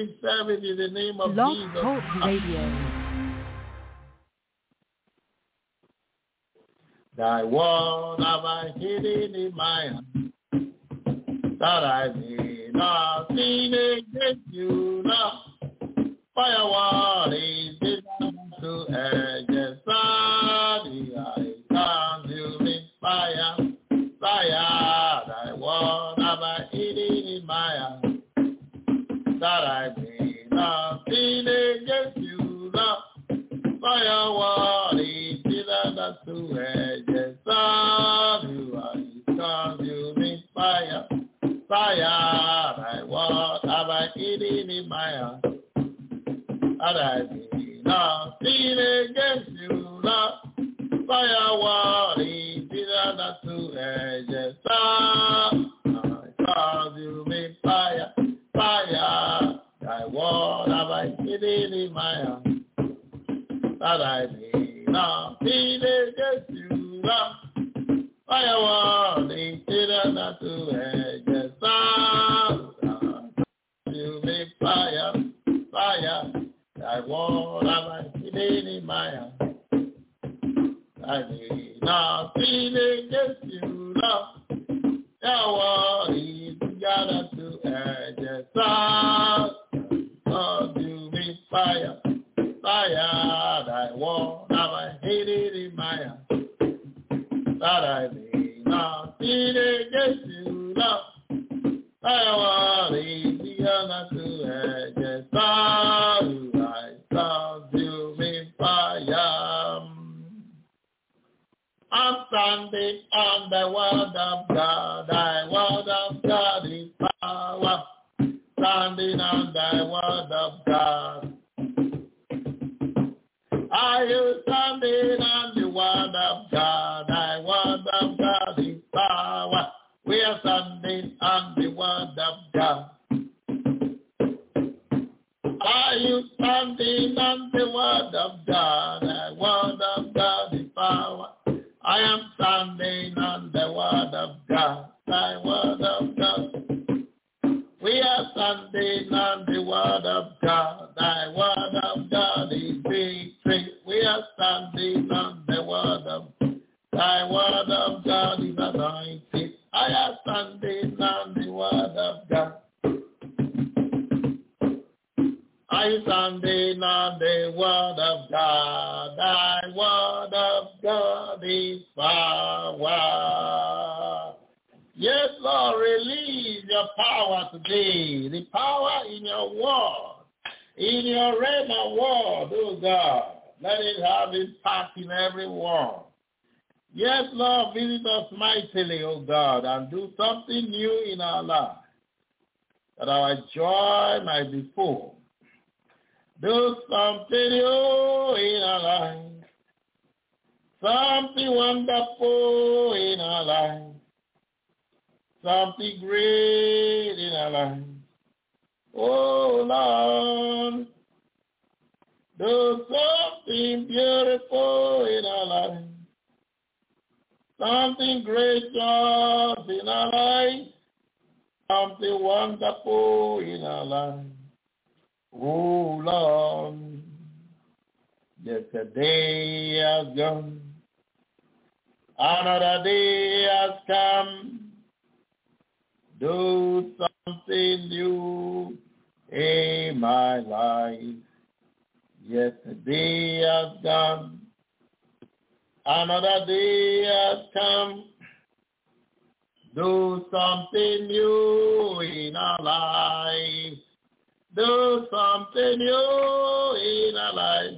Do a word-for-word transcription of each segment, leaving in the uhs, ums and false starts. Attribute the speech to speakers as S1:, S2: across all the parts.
S1: service in the name of
S2: Blog
S1: Jesus.
S2: Talk Radio.
S1: Thy word have I hidden in my heart, that I may not sin against you now. For your word is designed to edge sunny, I consuming fire, fire. Thy word have I hidden in my heart, that I may not sin against you now. For your word is designed to edge sunny, I consuming fire, fire. Thy word have I hidden in my heart, that I may not sin against you, Lord. For your word is designed to edge sun, cause you make fire, fire. Thy word have I hidden in my heart, that I may not sin against you, Lord. For your word is designed to edge sun, cause you make fire, fire. Thy word have I hidden in my heart, I may not sin against you, Lord. Your word is gathered to edge sun, consuming fire, fire. Thy word have I hidden in my heart, that I may not sin against you, Lord. Thy word is gathered to edge sun, consuming fire. I'm standing on the word of God. Thy word of God is power. Standing on thy word of God. Are you standing on the word of God? Thy word of God is power. We are standing on the word of God. Are you standing on the word of God? The word of God is power. I am standing on the word of God. Thy word of God. We are standing on the word of God. Thy word of God is victory. We are standing on the word of God. Thy word of God is anointed. I am standing on the word of God. I standing on the word of God. Thy word of God is power. Yes, Lord, release your power today. The power in your word, in your Rhema word, oh God. Let it have impact in everyone. Yes, Lord, visit us mightily, oh God, and do something new in our lives, that our joy might be full. Do something new in our life, something wonderful in our life, something great in our life. Oh Lord, do something beautiful in our life, something great just in our life, something wonderful in our life. Oh Lord, yesterday has gone, another day has come. Do something new in my life. Yesterday has gone, another day has come. Do something new in our life. Do something new in our life.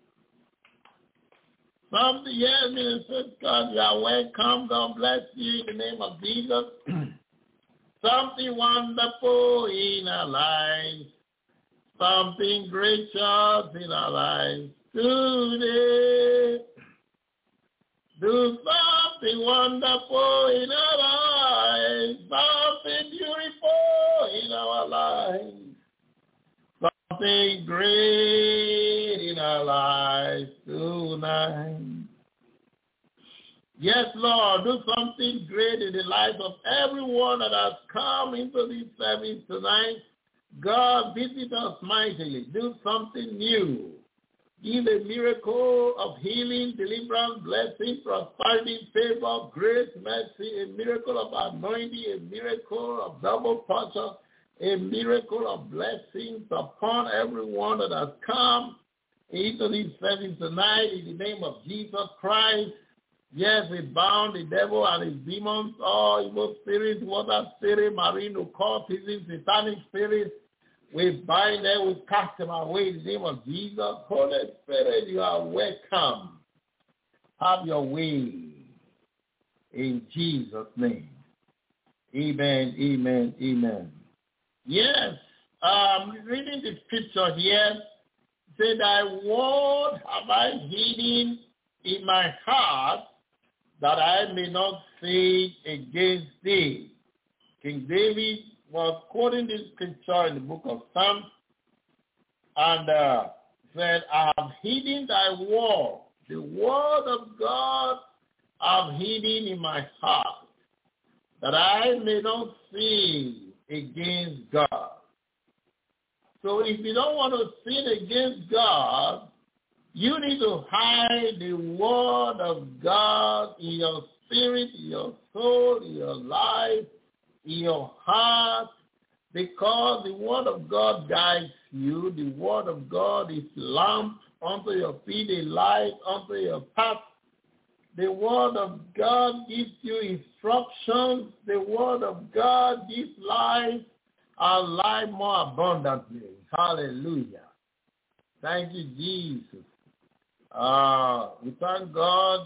S1: Something, yes, Minister God, you are welcome. God bless you in the name of Jesus. Something wonderful in our lives. Something gracious in our lives today. Do something wonderful in our lives. Something beautiful in our lives. Something great in our lives tonight. Yes, Lord, do something great in the lives of everyone that has come into this service tonight. God, visit us mightily. Do something new. Give a miracle of healing, deliverance, blessing, prosperity, favor, grace, mercy, a miracle of anointing, a miracle of double portion, a miracle of blessings upon everyone that has come into this service tonight in the name of Jesus Christ. Yes, we bound the devil and his demons, all evil spirits, water spirit, marine occultism, satanic spirits. We bind them, we cast them away in the name of Jesus. Holy Spirit, you are welcome. Have your way in Jesus' name. Amen, amen, amen. Yes, um, reading the scripture here, say, thy word have I hidden in my heart that I may not sin against thee. King David was quoting this scripture in the book of Psalms and uh, said, I have hidden thy word, the word of God I have hidden in my heart, that I may not sin against God. So if you don't want to sin against God, you need to hide the word of God in your spirit, in your soul, in your life, in your heart, because the word of God guides you. The word of God is lamp unto your feet, a light unto your path. The word of God gives you instructions. The word of God gives life and life more abundantly. Hallelujah. Thank you, Jesus. Uh, we thank God.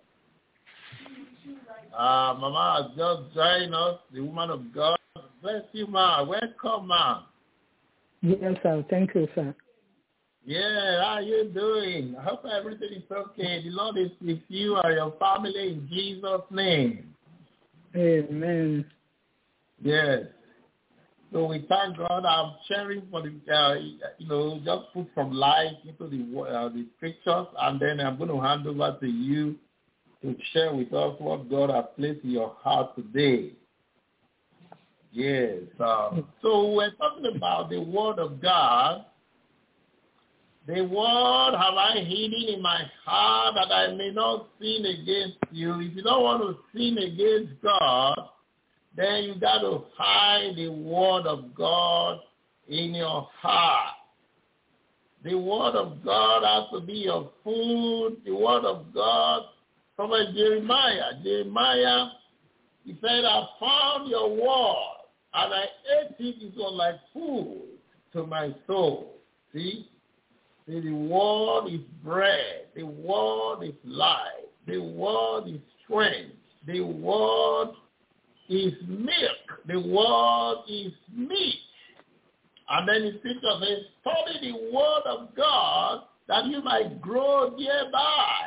S1: Uh, Mama has just joined us, the woman of God. Bless you, ma. Welcome, ma.
S2: Yes, sir. Thank you, sir.
S1: Yeah, how are you doing? I hope everything is okay. The Lord is with you and your family in Jesus' name.
S2: Amen.
S1: Yes. So we thank God. I'm sharing for the, uh, you know, just put some light into the uh, the scriptures, and then I'm going to hand over to you to share with us what God has placed in your heart today. Yes. Um, so we're talking about the word of God. The word have I hidden in my heart that I may not sin against you. If you don't want to sin against God, then you got to hide the word of God in your heart. The word of God has to be your food. The word of God, from Jeremiah. Jeremiah, he said, I found your word, and I ate it. It was like food to my soul. See? See, the word is bread. The word is life. The word is strength. The word is milk. The word is meat. And then the scripture says, study the word of God that you might grow thereby.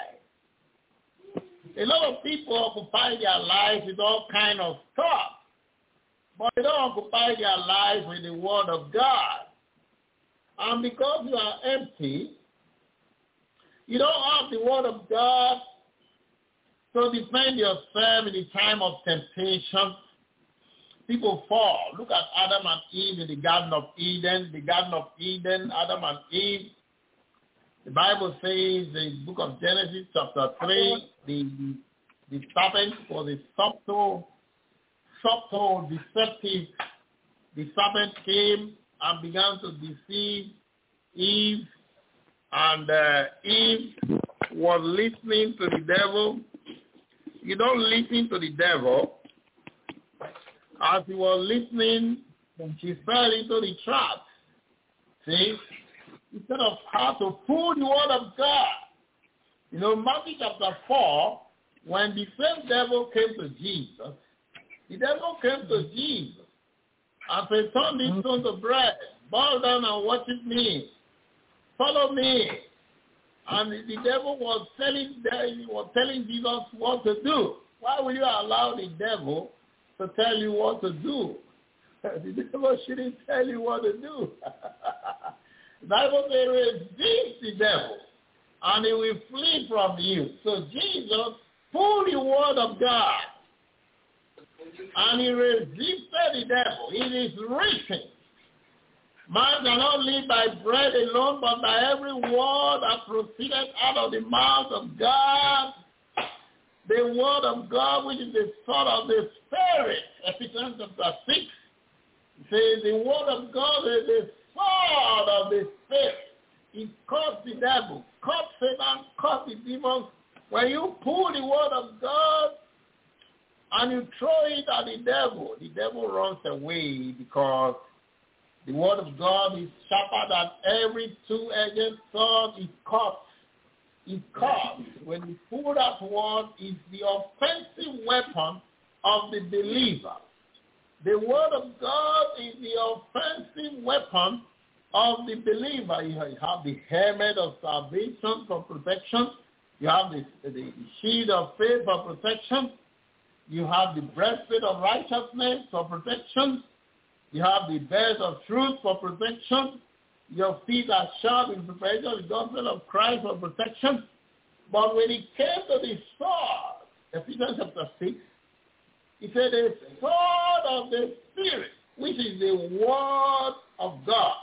S1: A lot of people occupy their lives with all kind of stuff, but they don't occupy their lives with the word of God. And because you are empty, you don't have the word of God to defend yourself in the time of temptation. People fall. Look at Adam and Eve in the Garden of Eden. The Garden of Eden, Adam and Eve. The Bible says in the book of Genesis chapter three, the, the serpent was a subtle, subtle, deceptive. The serpent came and began to deceive Eve, and uh, Eve was listening to the devil. You don't listen to the devil. As he was listening, she fell into the trap. See? Instead of how to pull the word of God. You know, Matthew chapter four, when the same devil came to Jesus, the devil came to Jesus and said, turn this stone to bread, bow down and worship me, follow me. And the devil was telling, was telling Jesus what to do. Why will you allow the devil to tell you what to do? The devil shouldn't tell you what to do. The Bible says, resist the devil, and he will flee from you. So Jesus pulled the word of God, and he resisted the devil. It is written. Man shall not live by bread alone, but by every word that proceeded out of the mouth of God. The word of God, which is the sword of the Spirit. Ephesians chapter six. It says the word of God is the sword of the Spirit. It cuts the devil, cuts Satan, cuts the demons. When you pull the word of God and you throw it at the devil, the devil runs away because the word of God is sharper than every two-edged sword. It cuts. It cuts. When you pull that word, it's the offensive weapon of the believer. The word of God is the offensive weapon of the believer. You have the helmet of salvation for protection. You have the, the shield of faith for protection. You have the breastplate of righteousness for protection. You have the belt of truth for protection. Your feet are sharp in preparation of the gospel of Christ for protection. But when it came to the sword, Ephesians chapter six, it said the sword of the Spirit, which is the word of God.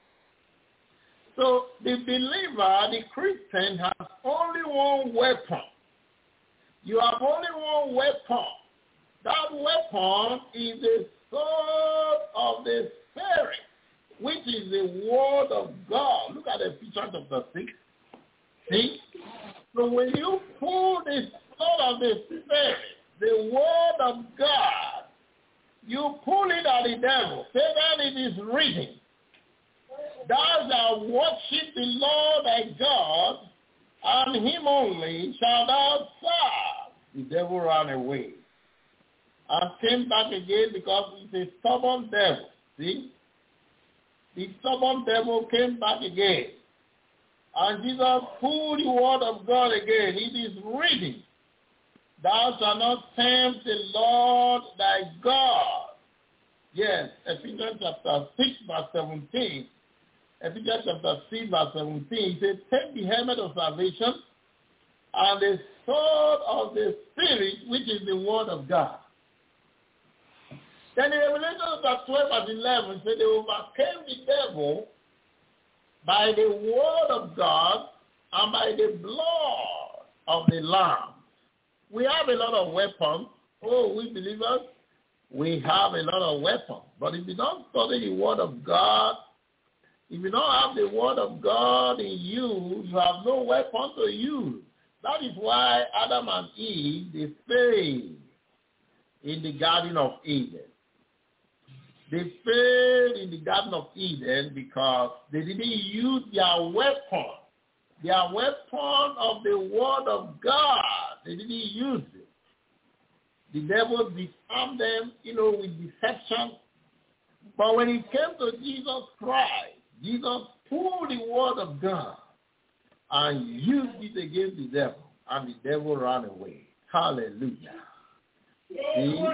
S1: So the believer, the Christian, has only one weapon. You have only one weapon. That weapon is the sword of the Spirit, which is the word of God. Look at Ephesians chapter six. See? So when you pull the sword of the Spirit, the word of God, you pull it at the devil. Say that it is written. Thou shalt worship the Lord thy God, and him only shalt thou serve. The devil ran away and came back again because it's a stubborn devil. See? The stubborn devil came back again. And Jesus pulled the word of God again. It is written, thou shalt not tempt the Lord thy God. Yes, Ephesians chapter six, verse seventeen. Ephesians chapter six, verse seventeen. He said, take the helmet of salvation and the sword of the Spirit, which is the word of God. Then in Revelation chapter twelve, verse eleven, said they overcame the devil by the word of God and by the blood of the Lamb. We have a lot of weapons. Oh, we believers, we have a lot of weapons. But if you don't study the word of God, if you don't have the word of God in you, you have no weapon to use. That is why Adam and Eve, they failed in the Garden of Eden. They failed in the Garden of Eden because they didn't use their weapon, their weapon of the word of God. They didn't use it. The devil disarmed them, you know, with deception. But when it came to Jesus Christ, Jesus pulled the word of God and used it against the devil, and the devil ran away. Hallelujah. See?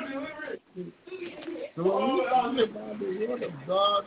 S1: So when we talk about the word of God,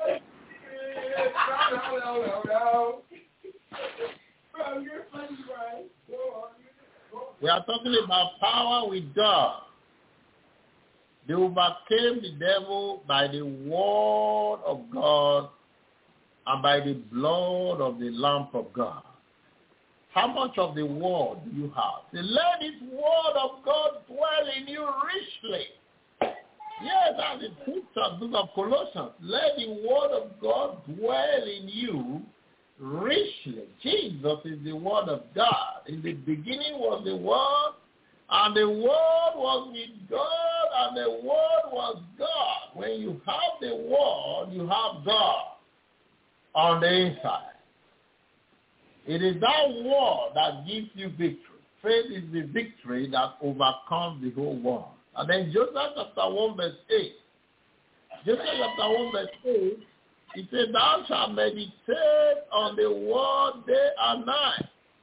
S1: we are talking about power with God. They overcame the devil by the word of God and by the blood of the Lamb of God. How much of the word do you have? Say, let this word of God dwell in you richly. Yes, that's the scripture, book of Colossians. Let the word of God dwell in you richly. Jesus is the word of God. In the beginning was the word, and the word was with God, and the word was God. When you have the word, you have God on the inside. It is that word that gives you victory. Faith is the victory that overcomes the whole world. And then Joshua chapter one verse eight. Joshua chapter one verse eight, it says, thou shalt meditate on the word day and night,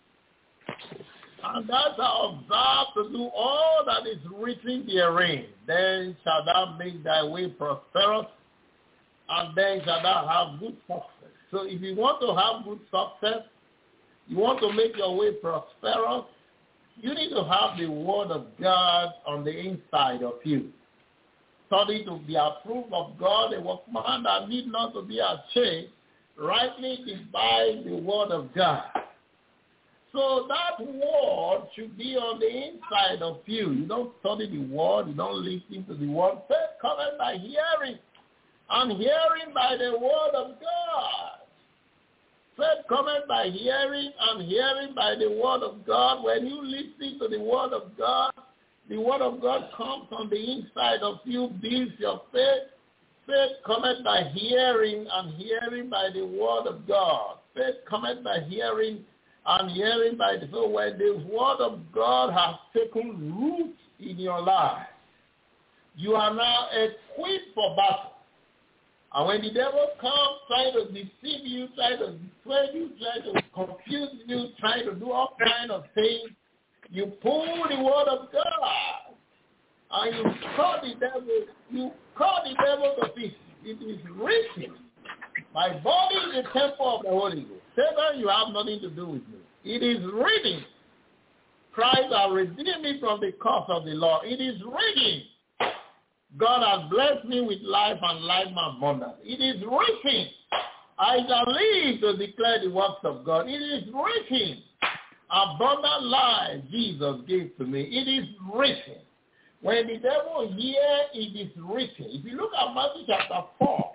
S1: and thou shalt observe to do all that is written therein. Then shalt thou make thy way prosperous, and then shalt thou have good success. So if you want to have good success, you want to make your way prosperous, you need to have the word of God on the inside of you. study to be approved of God, a workman that need not to be ashamed, rightly divide the word of God. So that word should be on the inside of you. You don't study the word, you don't listen to the word. Faith cometh by hearing, and hearing by the word of God. Faith cometh by hearing, and hearing by the word of God. When you listen to the word of God, the word of God comes on the inside of you, builds your faith. Faith cometh by hearing, and hearing by the word of God. Faith cometh by hearing, and hearing by the... So when the word of God has taken root in your life, you are now equipped for battle. And when the devil comes trying to deceive you, trying to persuade you, trying to confuse you, trying to do all kinds of things, you pull the word of God and you call the devil, you call the devil to pieces. It is written, my body is the temple of the Holy Ghost. Satan, you have nothing to do with me. It is written, Christ has redeemed me from the curse of the law. It is written, God has blessed me with life and life abundant. It is written, I shall live to declare the works of God. It is written, abundant life Jesus gave to me. It is written. When the devil hears, it is written. If you look at Matthew chapter four,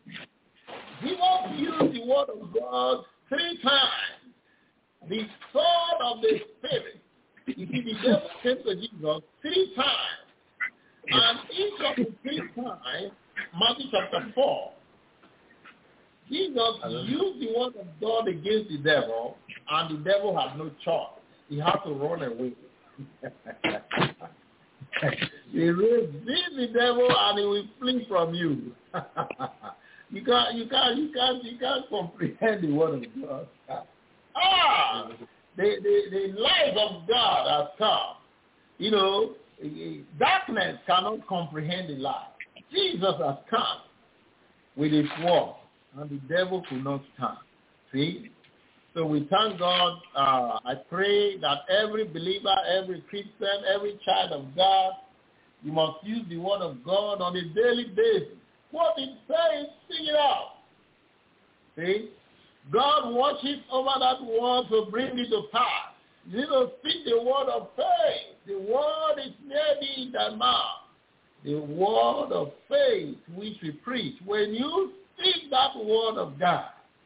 S1: Jesus used the word of God three times. The sword of the Spirit. You see, the devil came to Jesus three times. And each of the three times, Matthew chapter four, Jesus used the word of God against the devil, and the devil had no choice. He had to run away. He resist the devil, and he will flee from you. you can't, you can't, you can't, you can't comprehend the word of God. Ah, the the, the light of God has come. You know. Darkness cannot comprehend the light. Jesus has come with his word, and the devil could not stand. See? So we thank God. Uh, I pray that every believer, every Christian, every child of God, you must use the word of God on a daily basis. What it says, sing it out. See? God watches over that word to bring it to pass. You need to speak the word of faith. The word is near thee in thy mouth. The word of faith which we preach. When you speak that word of God,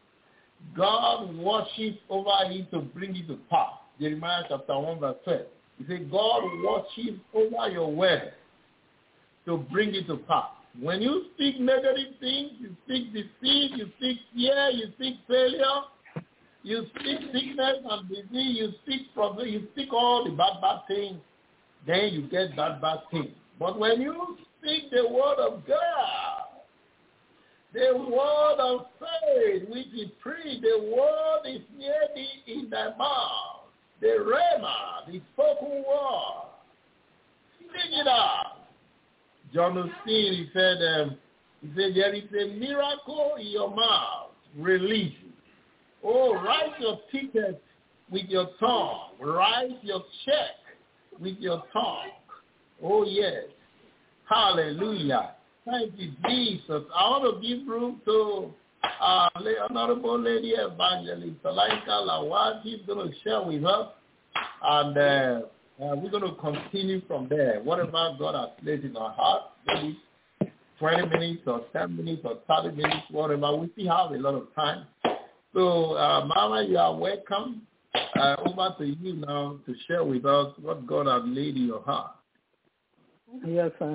S1: God watches over it to bring it to pass. Jeremiah chapter one verse twelve. He said, God watches over your word to bring it to pass. When you speak negative things, you speak deceit, you speak fear, you speak failure, you speak sickness and disease, you speak problem, you speak all the bad, bad things, then you get bad, bad things. But when you speak the word of God, the word of faith which is free, the word is near thee in thy mouth, the rhema, the spoken word. Sing it out. John Osteen, he said, um, he said, there is a miracle in your mouth. Release it. Oh, write your ticket with your tongue. Write your check with your tongue. Oh, yes. Hallelujah. Thank you, Jesus. I want to give room to uh, Honorable Lady Evangelist Alaika Lawal. She's going to share with us. And uh, uh, we're going to continue from there. Whatever God has placed in our heart, maybe twenty minutes or ten minutes or thirty minutes, whatever. We still have a lot of time. So, uh, Mama, you are welcome. Uh, over to you now to share with us what God has laid in your heart.
S2: Yes, sir.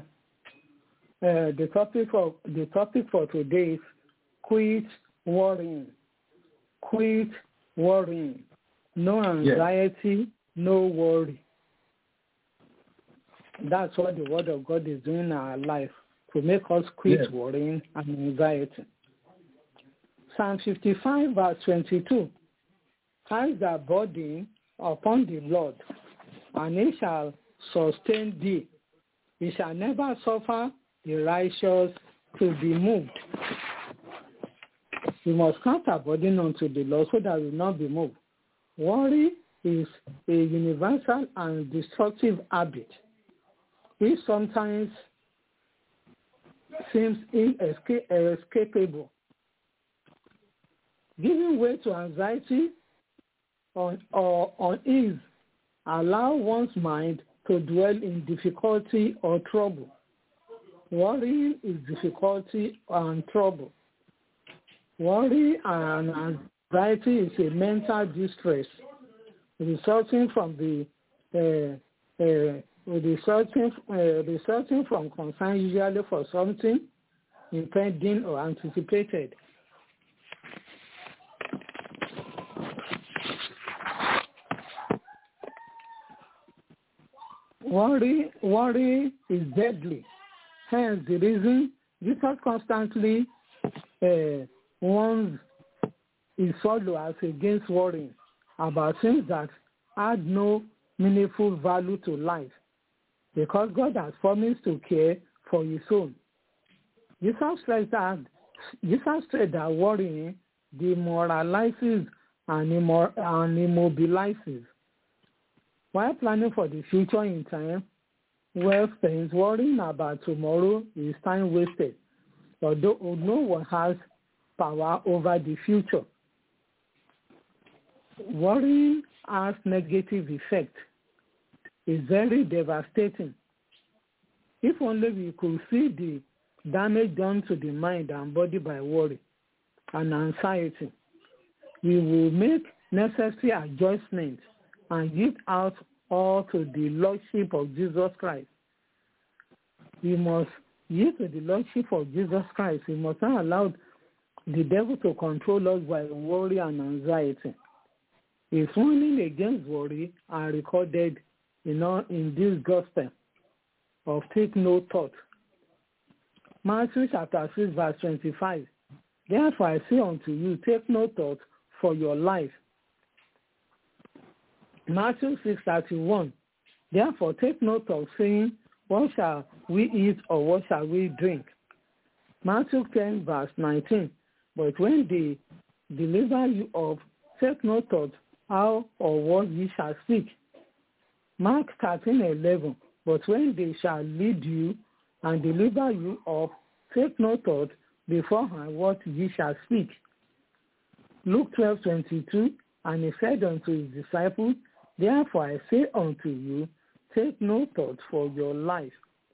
S2: Uh, the topic for the topic for today is quit worrying. Quit worrying. No anxiety, yes. No worry. That's what the Word of God is doing in our life, to make us quit yes. worrying and anxiety. Psalm fifty-five, verse twenty-two. Cast thy burden upon the Lord, and he shall sustain thee. He shall never suffer the righteous to be moved. We must cast our burden unto the Lord so that we will not be moved. Worry is a universal and destructive habit, which sometimes seems inescapable. Giving way to anxiety or, or unease allow one's mind to dwell in difficulty or trouble. Worry is difficulty and trouble. Worry and anxiety is a mental distress resulting from the uh, uh, resulting uh, resulting from concern usually for something impending or anticipated. Worry, worry is deadly. Hence, the reason Jesus constantly uh, warns his followers against worrying about things that add no meaningful value to life, because God has promised to care for his own. Jesus said that, Jesus said that worrying demoralizes and, immor- and immobilizes. While planning for the future in time, well spent, worrying about tomorrow is time wasted, although no one has power over the future. Worrying has negative effect. It's very devastating. If only we could see the damage done to the mind and body by worry and anxiety, we will make necessary adjustments and give out all to the Lordship of Jesus Christ. We must yield to the Lordship of Jesus Christ. We must not allow the devil to control us by worry and anxiety. His warning against worry are recorded in, all, in this gospel of take no thought. Matthew chapter six verse twenty-five. Therefore I say unto you, take no thought for your life. Matthew six thirty-one. Therefore take no thought, saying, what shall we eat or what shall we drink? Matthew ten verse nineteen. But when they deliver you of, take no thought how or what ye shall speak. Mark thirteen eleven. But when they shall lead you and deliver you of, take no thought beforehand what ye shall speak. Luke twelve twenty-two. And he said unto his disciples, therefore I say unto you, take no thought for your life.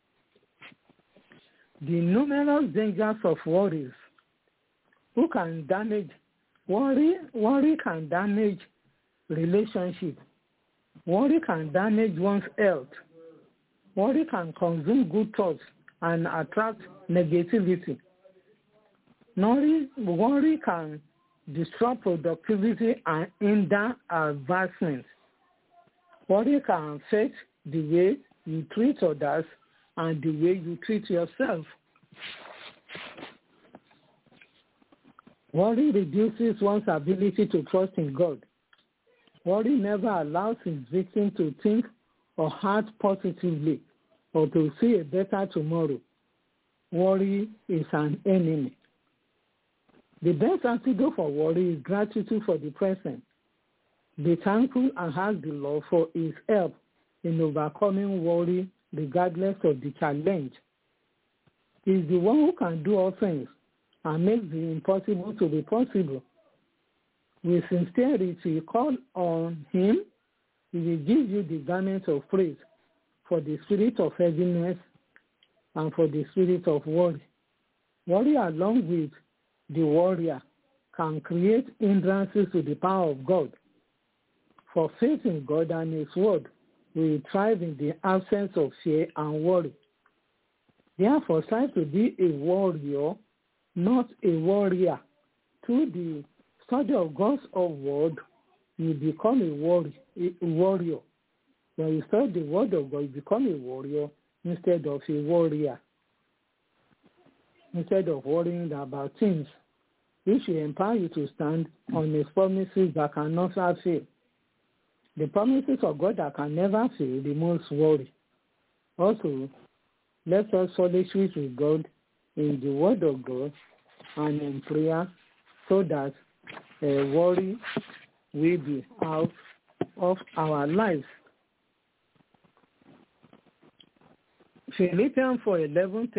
S2: The numerous dangers of worries. Who can damage? Worry, worry can damage relationship. Worry can damage one's health. Worry can consume good thoughts and attract negativity. Worry, worry can destroy productivity and hinder advancement. Worry can affect the way you treat others and the way you treat yourself. Worry reduces one's ability to trust in God. Worry never allows his victim to think or act positively or to see a better tomorrow. Worry is an enemy. The best antidote for worry is gratitude for the present. Be thankful and ask the Lord for his help in overcoming worry regardless of the challenge. He is the one who can do all things and make the impossible to be possible. With sincerity, call on him. He will give you the garment of praise for the spirit of heaviness and for the spirit of worry. Worry, along with the warrior, can create hindrances to the power of God. For faith in God and his word will thrive in the absence of fear and worry. Therefore, strive to be a warrior, not a warrior. Through the study of God's word, you become a, worry, a warrior. When you study the word of God, you become a warrior instead of a warrior. Instead of worrying about things, which will empower you to stand on his promises that cannot fail. The promises of God that can never fail removes worry. Also, let us fellowship with God in the word of God and in prayer so that uh, worry will be out of our lives. Philippians four eleven, ten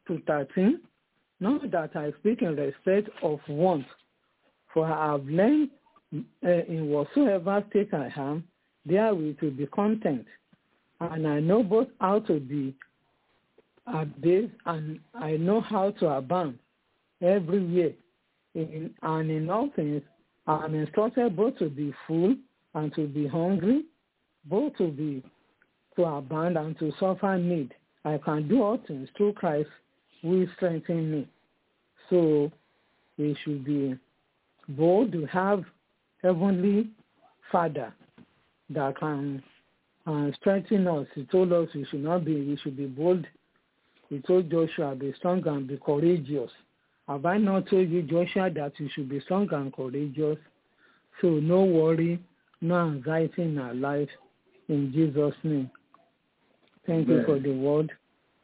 S2: to thirteen, not that I speak in respect of want, for I have learned uh, in whatsoever state I am, therewith to be content. And I know both how to be abased and I know how to abound everywhere. In, and in all things, I am instructed both to be full and to be hungry, both to be to abound and to suffer need. I can do all things through Christ who strengthens me. So we should be bold to have Heavenly Father that can uh, strengthen us. He told us we should not be, we should be bold. He told Joshua, be strong and be courageous. Have I not told you, Joshua, that you should be strong and courageous? So no worry, no anxiety in our life, in Jesus' name. Thank Amen. You for the word.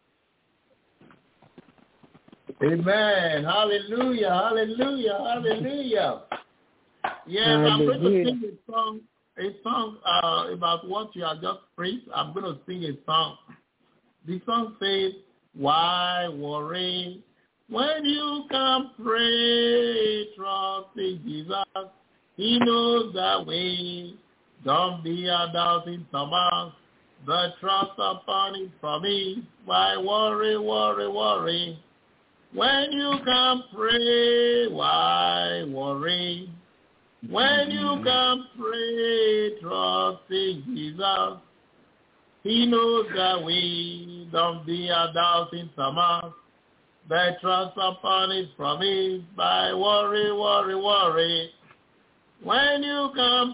S1: Amen. Hallelujah. Hallelujah. Hallelujah. Yes, Hallelujah. I'm going to sing a song, a song uh, about what you have just preached. I'm going to sing a song. The song says, why worry when you can pray? Trust in Jesus. He knows the way. Don't be a doubting Thomas. The trust upon his promise. Why worry, worry, worry? When you can pray, why worry? When you can pray, trust in Jesus. He knows the way. Don't be a doubting Thomas. The trust upon his promise. Why worry, worry, worry? When you can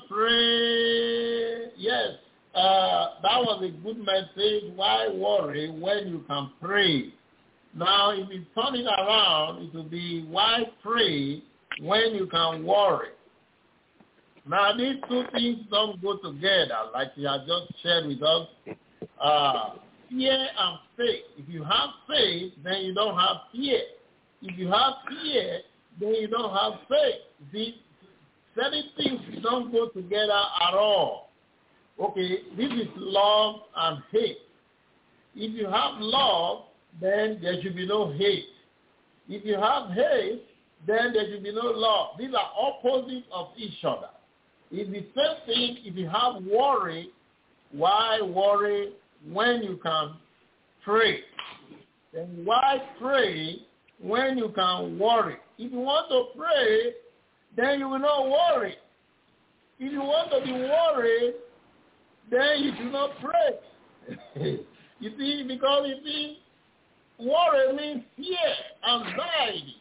S1: pray. Yes, uh, that was a good message. Why worry when you can pray? Now, if you turn it around, it will be why pray when you can worry. Now, these two things don't go together, like you have just shared with us. Uh, fear and faith. If you have faith, then you don't have fear. If you have fear, then you don't have faith. See, certain things don't go together at all. Okay, this is love and hate. If you have love, then there should be no hate. If you have hate, then there should be no love. These are opposites of each other. It's the same thing if you have worry. Why worry when you can pray? Then why pray when you can worry? If you want to pray, then you will not worry. If you want to be worried, then you do not pray. You see, because you see, worry means fear, anxiety,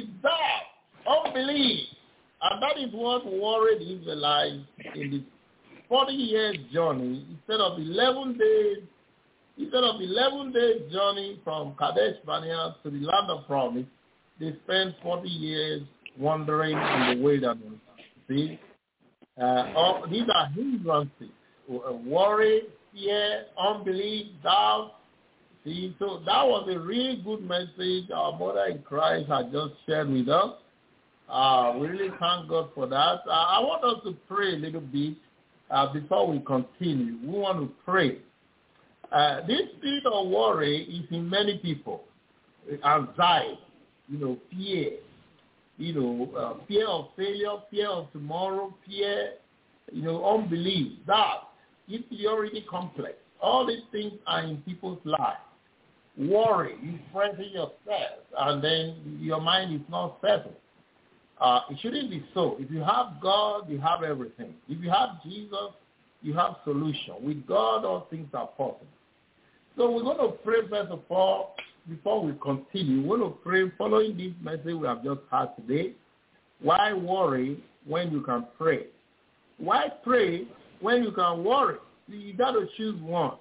S1: desire, unbelief. And that is what worried the Israelites in the forty years journey. Instead of eleven days, instead of eleven days journey from Kadesh Barnea to the land of promise, they spent forty years wandering in the wilderness. See, uh, all, these are hindrances: worry, fear, unbelief, doubt. See, so that was a really good message our mother in Christ had just shared with us. Uh, we really thank God for that. Uh, I want us to pray a little bit uh, before we continue. We want to pray. Uh, this spirit of worry is in many people. Anxiety, you know, fear, you know, uh, fear of failure, fear of tomorrow, fear, you know, unbelief, doubt, inferiority complex. All these things are in people's lives. Worry, you stressing yourself, and then your mind is not settled. Uh, it shouldn't be so. If you have God, you have everything. If you have Jesus, you have solution. With God, all things are possible. So we're going to pray first of all, before we continue. We're going to pray following this message we have just had today. Why worry when you can pray? Why pray when you can worry? You got to choose one.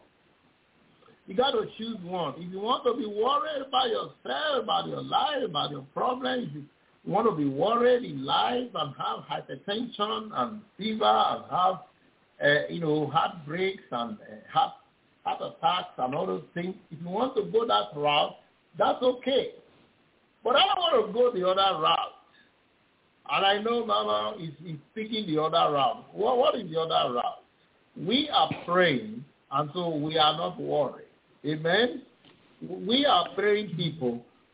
S1: You got to choose one. If you want to be worried about yourself, about your life, about your problems, if you want to be worried in life and have hypertension and fever and have, uh, you know, heartbreaks and uh, heart, heart attacks and all those things, if you want to go that route, that's okay. But I don't want to go the other route. And I know Mama is, is speaking the other route. Well, what is the other route? We are praying, and so we are not worried. Amen? We are praying people,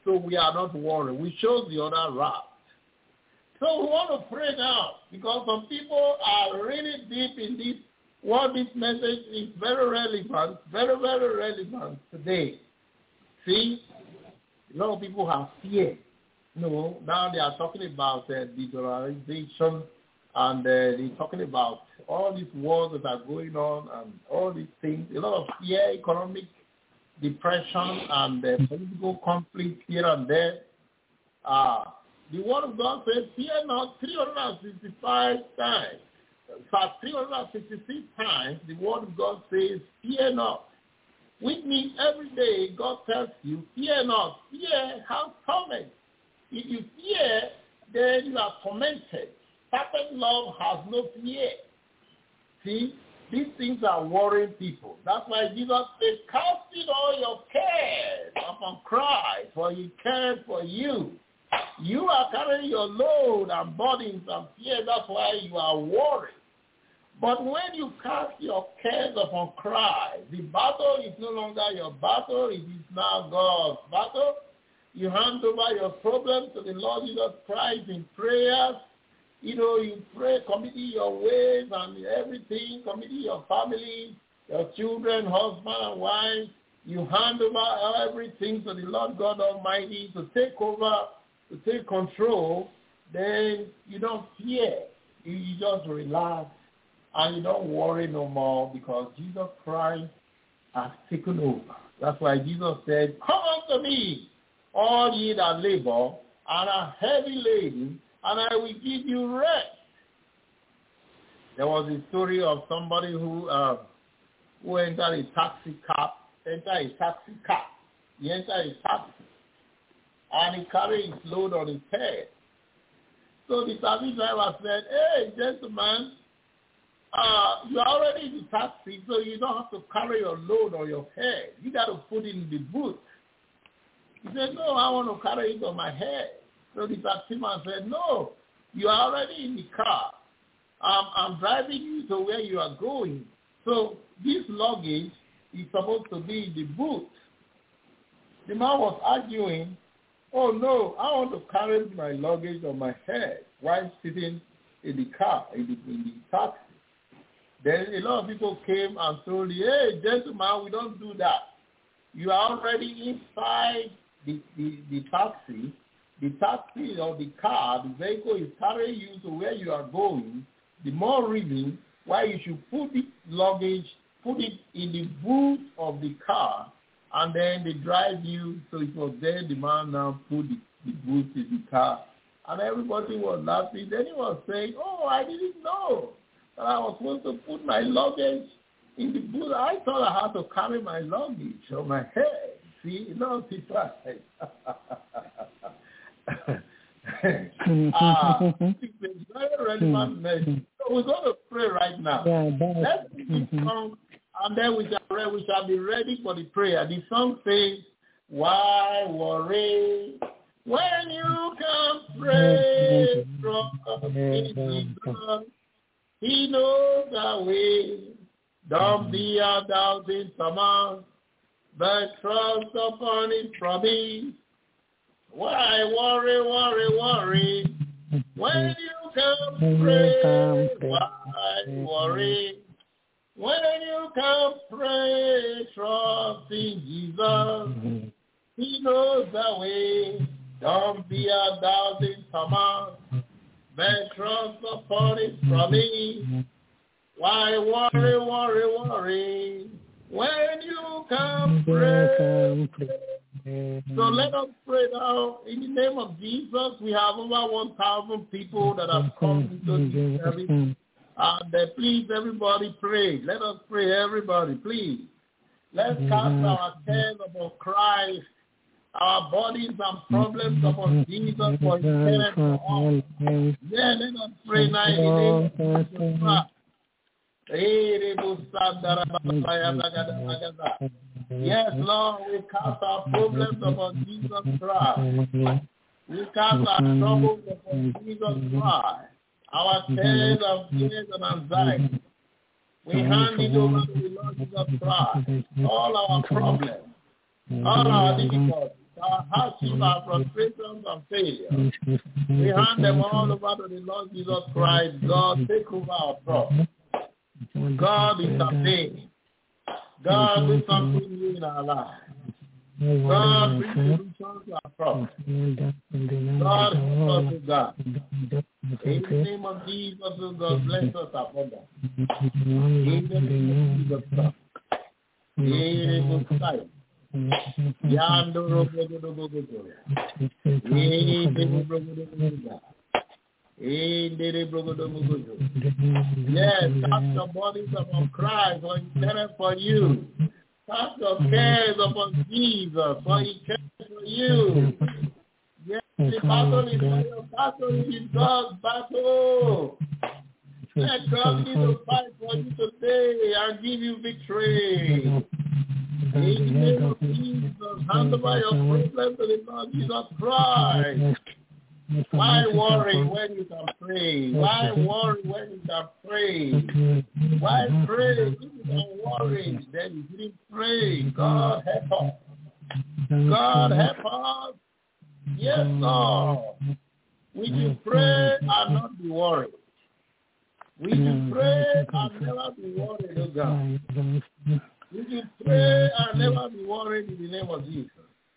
S1: so we are not worried. We chose the other route. So we want to pray now because some people are really deep in this. What this message is very relevant, very, very relevant today. See, a lot of people have fear. You know, now they are talking about uh, digitalization and uh, they're talking about all these wars that are going on and all these things. A lot of fear, economic depression and uh, political conflict here and there. Uh, the Word of God says, fear not, three hundred sixty-five times. In fact, three hundred sixty-six times, the Word of God says, fear not. Which means every day God tells you, fear not. Fear has torment. If you fear, then you are tormented. Perfect love has no fear. See, these things are worrying people. That's why Jesus said, casting all your cares upon Christ, for he cares for you. You are carrying your load and burdens and fear. That's why you are worried. But when you cast your cares upon Christ, the battle is no longer your battle. It is now God's battle. You hand over your problems to the Lord Jesus Christ in prayers. You know, you pray, committing your ways and everything, committing your family, your children, husband and wife. You hand over everything to the Lord God Almighty to take over, to take control. Then you don't fear. You just relax and you don't worry no more because Jesus Christ has taken over. That's why Jesus said, come unto me, all ye that labor and are heavy laden, and I will give you rest. There was a story of somebody who uh, who entered a taxi cab, entered a taxi cab. He entered a taxi, and he carried his load on his head. So the taxi driver said, hey, gentleman, uh, you are already in the taxi, so you don't have to carry your load on your head. You got to put it in the boot. He said, no, I want to carry it on my head. So the taximan said, no, you are already in the car. Um, I'm driving you to where you are going. So this luggage is supposed to be in the boot. The man was arguing, oh, no, I want to carry my luggage on my head while sitting in the car, in the, in the taxi. Then a lot of people came and told me, hey, gentlemen, we don't do that. You are already inside the, the, the taxi. The taxi or the car, the vehicle is carrying you to where you are going. The more reason why you should put the luggage, put it in the boot of the car, and then they drive you. So it was there the man now put the, the boot in the car. And everybody was laughing. Then he was saying, oh, I didn't know that I was supposed to put my luggage in the boot. I thought I had to carry my luggage on my head. See, you know, people are like, uh, it's a very relevant message. So we're going to pray right now. Let's sing this song, and then we shall, pray. We shall be ready for the prayer. The song says, why worry when you can pray from Jesus? He knows the way. Don't be a doubting Thomas, but trust upon his promise. Why worry, worry, worry when you can pray? Why worry when you can pray? Trust in Jesus. He knows the way. Don't be a doubting Thomas, but trust upon his promise. Why worry, worry, worry when you can pray? So let us pray now. In the name of Jesus, we have over one thousand people that have come into this service. And uh, please, everybody pray. Let us pray, everybody, please. Let's cast our cares upon Christ, our bodies and problems upon Jesus for his care for all. Yeah, let us pray now in the name of Jesus. Yes, Lord, we cast our problems upon Jesus Christ. We cast our troubles upon Jesus Christ. Our cares and fears and anxiety. We hand it over to the Lord Jesus Christ. All our problems, all our difficulties, our hardship, our frustrations and failures. We hand them all over to the Lord Jesus Christ. God, take over our problem. God is a pain. God, do something new in our lives. God, bring solutions to our problems. God, help us, O God. In the name of Jesus, O God, bless us abundantly. In the name of Jesus Christ. In the name Yando robo robo robo robo. In the robo robo robo. In the robo robo robo. Yes, cast your bodies upon Christ, for He cares for you. Cast your cares upon Jesus, for He cares for you. Yes, the battle is not your battle, it is God's battle. Let God be the fight for you today and give you victory. In the name of Jesus, hand over your problem to the Lord Jesus Christ. Why worry when you can pray? Why worry when you can pray? Why pray if you can worry? Then you didn't pray. God help us. God help us. Yes, Lord. We should pray and not be worried. We should pray and never be worried, oh God. We should pray and never be worried in the name of Jesus.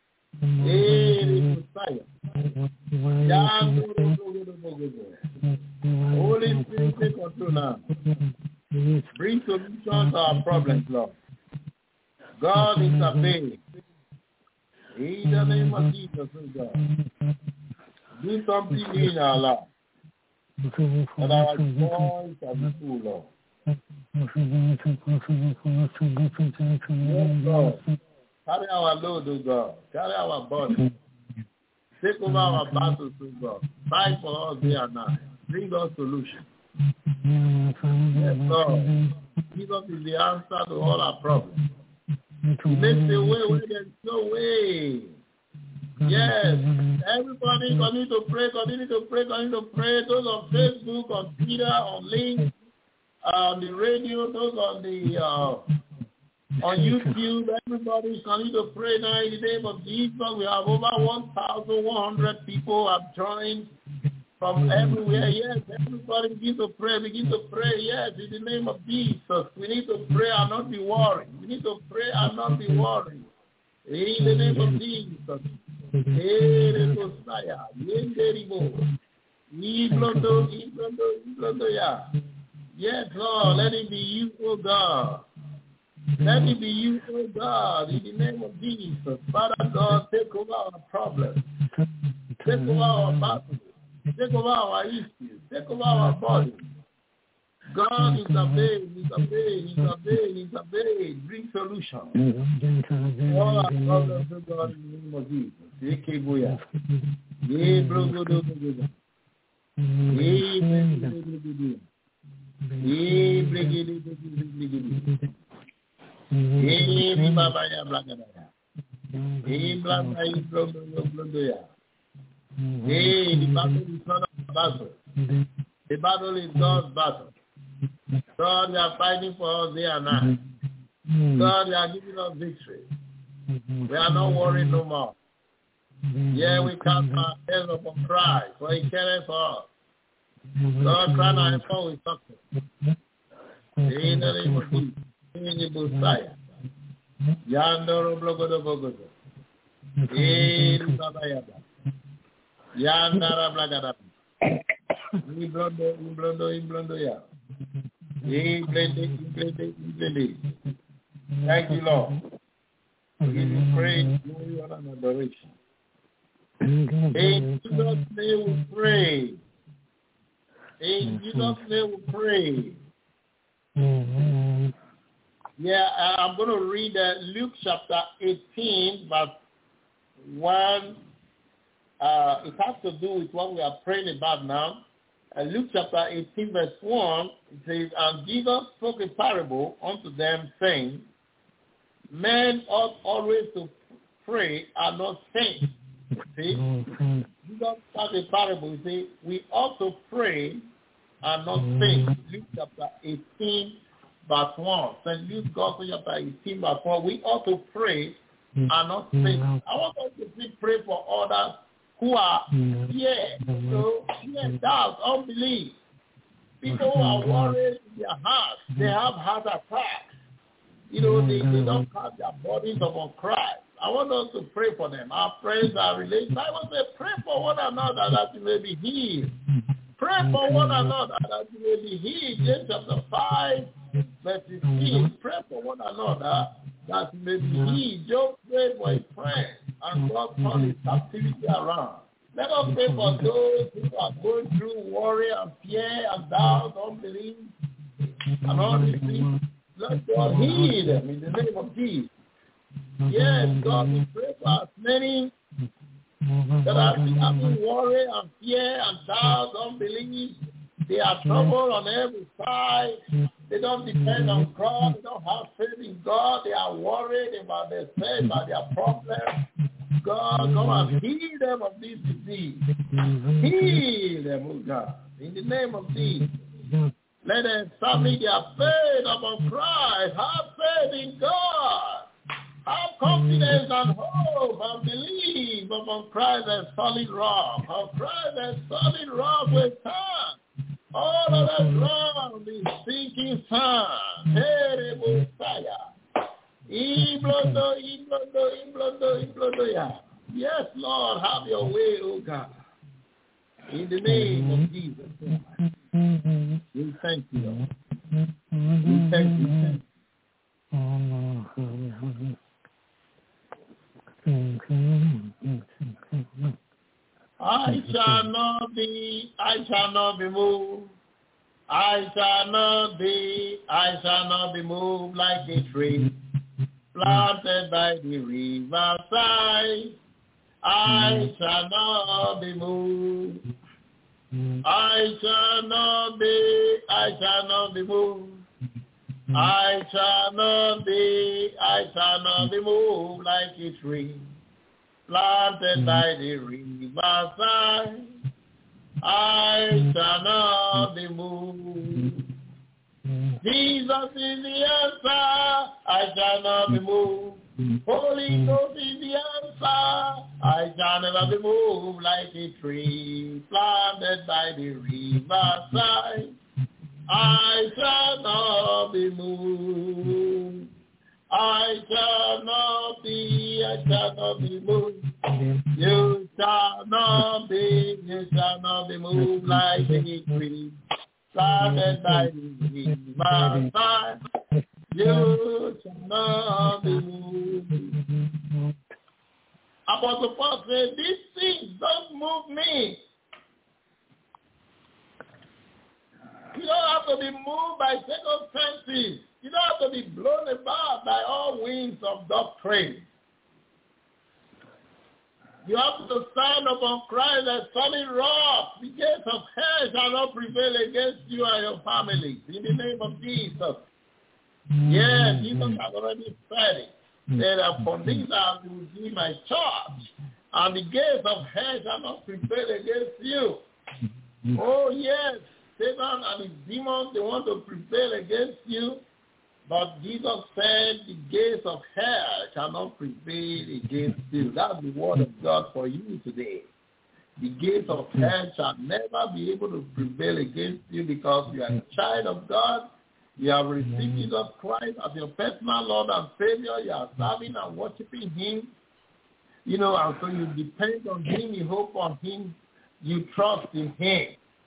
S1: Hey, Holy Spirit, take control now. Bring solutions to our problems, Lord. God is a faith. In the name of Jesus, oh God. Do something in our life. And our joy shall be full, Lord. Yes, Lord. Carry our load, O God. Carry our body. Take over our battles, O God. Fight for us day and night. Bring us solutions. Yes, Lord. Jesus is the answer to all our problems. He makes a way where there's no way. Yes. Everybody continue to pray, continue to pray, continue to pray. Those on Facebook, on Twitter, on Link, on the radio, those on the uh, on YouTube, everybody continue to pray now in the name of Jesus. We have over one thousand one hundred people have joined from everywhere. Yes, everybody begin to pray, begin to pray. Yes, in the name of Jesus. We need to pray and not be worried. We need to pray and not be worried. In the name of Jesus. Yes, Lord, let it be you, oh God. Let it be you, oh God, in the name of Jesus. Father God, take over our problems. Take over our battles. Take over our issues. Take over our body. God is obeying, He's obeying, He's obeying, He's obeying. Bring solutions. All our problems, oh God, in the name of Jesus. Ekeboya. Ebrogodogogogo. Ebrogodogogogo. Ebrogodogogogo. Ebabaya blagadaya. Eblabaya ibrogodogogoya. Hey, the battle is not a battle. The battle is God's battle. God, you are fighting for us day and night. God, you are giving us victory. We are not worried no more. Yeah, we cast our heads upon Christ, for He cares for us. God, crown our effort with success. In the name of Jesus. In the Messiah. Yandoro blogodo blogodo. In Babayaba. Yandara blagada. Iblondo, iblondo, iblondo ya. Iblende, iblende, iblende. Thank you, Lord. We give you praise, glory, honor, and adoration. In Jesus' name we pray. In Jesus' name we pray. Mm-hmm. Yeah, I'm going to read uh, Luke chapter eighteen, verse one. Uh, it has to do with what we are praying about now. Uh, Luke chapter eighteen, verse one, it says, "And Jesus spoke a parable unto them, saying, Men ought always to pray and not faint." See? Mm-hmm. Jesus spoke a parable. He says, we ought to pray and not faint. Mm-hmm. Luke chapter eighteen, verse one. Saint Luke Gospel chapter eighteen, verse one. We ought to pray are not faith. I want us to please pray for others who are fear, you know, fear, doubt, unbelief. People who are worried in their hearts. They have heart attacks. You know, they, they don't have their bodies upon Christ. I want us to pray for them. Our friends, our relations. I want to say, pray for one another that you may be healed. Pray for one another that you may be healed. James chapter five, verse fifteen. Pray for one another that you may be healed. Job prayed for his friend, and God turned his captivity around. Let us pray for those who are going through worry and fear and doubt, unbelief, and all these things. Let God heal them in the name of Jesus. Yes, God, we pray for as many that are having worry and fear and doubt, unbelief. They are troubled on every side. They don't depend on God. They don't have faith in God. They are worried about their faith, about their problems. God, come and heal them of this disease. Heal them, oh God, in the name of Jesus. Let them submit their faith upon Christ. Have faith in God. Have confidence and hope and believe upon Christ as solid rock. On Christ as solid rock will stand. All of that ground is sinking sand. Hey, Messiah. Iblodo, Iblodo, Iblodo, Iblodo, yeah. Yes, Lord, have your way, oh God. In the name of Jesus. We thank you, Lord. We thank you. I shall not be, I shall not be moved. I shall not be, I shall not be moved like a tree planted by the riverside. I shall not be moved. I shall not be, I shall not be moved. I shall not be, I shall not be moved like a tree planted by the riverside. I shall not be moved. Jesus is the answer. I shall not be moved. Holy Ghost is the answer. I shall never be moved like a tree planted by the riverside. I shall not be moved. I shall not be, I shall not be moved. You shall not be, you shall not be moved like a tree planted by the riverside. You shall not be moved. Apostle Paul said, these things don't move me. You don't have to be moved by circumstances. You don't have to be blown about by all winds of doctrine. You have to stand upon Christ as solid rock. The gates of hell shall not prevail against you and your family. In the name of Jesus. Yes, Jesus has already said it. Said, upon this I will be my church, and the gates of hell shall not prevail against you. Oh yes, Satan and his demons, they want to prevail against you. But Jesus said the gates of hell shall not prevail against you. That's the word of God for you today. The gates of hell shall never be able to prevail against you because you are a child of God. You have received Jesus Christ as your personal Lord and Savior. You are serving and worshiping him. You know, and so you depend on him, you hope on him, you trust in him.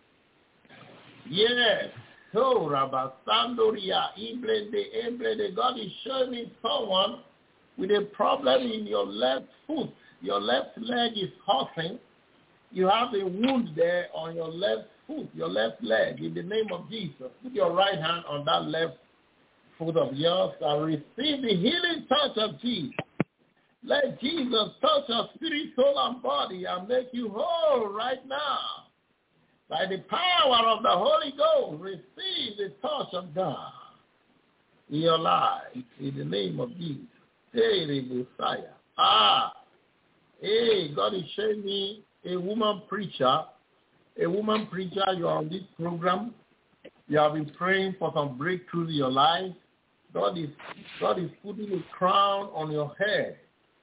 S1: Yes. So, Rabbi Sandoria, Iblende, Iblende, God is showing me someone with a problem in your left foot. Your left leg is hurting. You have a wound there on your left foot, your left leg, in the name of Jesus. Put your right hand on that left foot of yours and receive the healing touch of Jesus. Let Jesus touch your spirit, soul, and body and make you whole right now. By the power of the Holy Ghost, receive the touch of God in your life, in the name of Jesus. Hey, the Messiah. Ah, hey, God is showing me a woman preacher. A woman preacher, you are on this program. You have been praying for some breakthroughs in your life. God is, God is putting a crown on your head.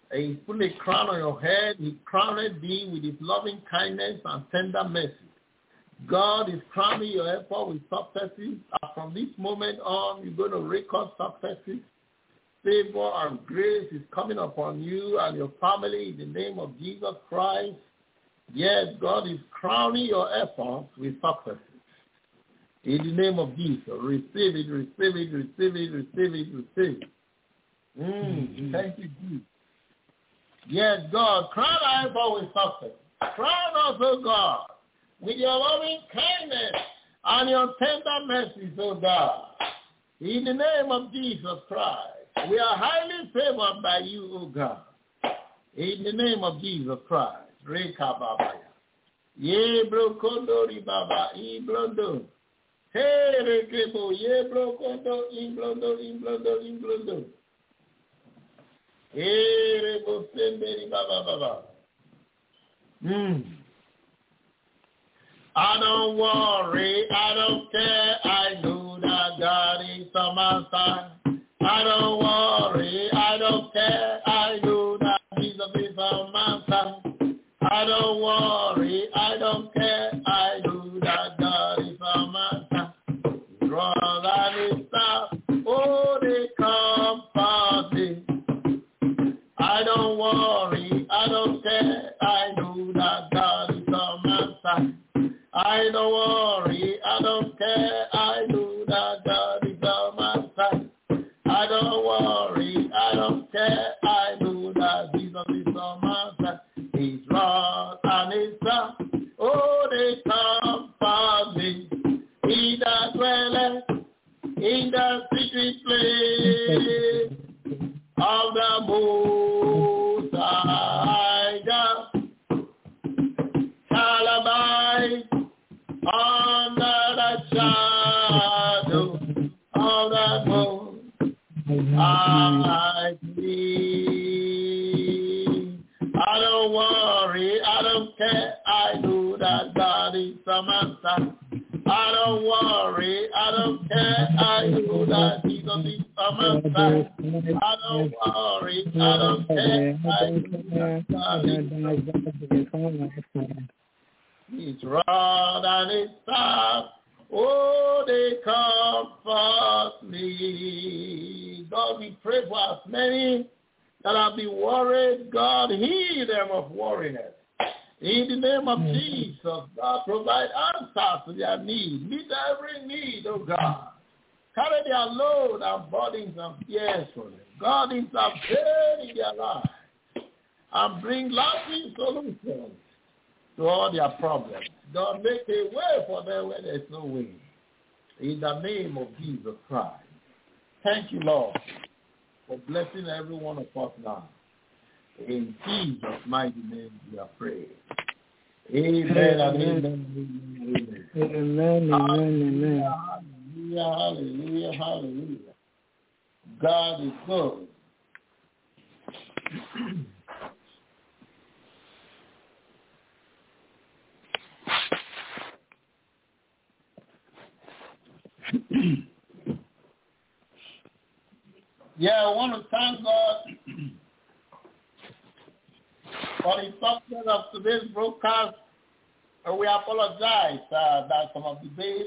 S1: He put a crown on your head. He crowned thee with his loving kindness and tender mercy. God is crowning your effort with successes. And from this moment on, you're going to record successes. Favor and grace is coming upon you and your family in the name of Jesus Christ. Yes, God is crowning your efforts with successes. In the name of Jesus, receive it, receive it, receive it, receive it, receive it. Mm, mm-hmm. Thank you, Jesus. Yes, God, crown our effort with success. Crown us, oh God, with your loving kindness and your tender mercies, oh God. In the name of Jesus Christ, we are highly favored by you, oh God. In the name of Jesus Christ. Reka babaya. Ye brokondo ribaba iblondo. Hey rekebo ye brokondo imblondo imblondo imblondo. Hey rebo sembe ribaba baba. Hmm. I don't worry, I don't care, I know that God is on my side. I don't worry, I don't care, I know that Jesus is on my side. I don't worry, I don't care, I know that God is on my side. Run and stop, oh, they comfort me. I don't worry, I don't care, I know that God is on my side. I don't worry, I don't care, I know that God is on my side. I don't worry, I don't care, I know that Jesus is on my side. His rod and his staff, oh, they comfort me. He that dwelleth in the secret place of the Most High God shall abide under the shadow of the Most High. I don't worry, I don't care, I know that God is on my side. I don't worry, I don't care, I know that Jesus is on my side. I don't worry, I don't care, I know that God is on my side. His rod and his staff, oh, they comfort me. God, we pray for as many that have been worried. God, heal them of worriness. In the name of mm-hmm. Jesus, God, provide answers to their need. Meet every need, oh God. Carry their load and burdens and fears for them. God, intervene in their lives and bring lasting solutions to all their problems. God, make a way for them where there is no way. In the name of Jesus Christ. Thank you, Lord, for blessing every one of us now. In Jesus' mighty name we are praying. Amen, amen, and amen, amen.
S2: Amen, amen, amen.
S1: Hallelujah, hallelujah, hallelujah. God is good. Yeah, I want to thank God for the success of today's broadcast. Uh, we apologize uh, that some of the days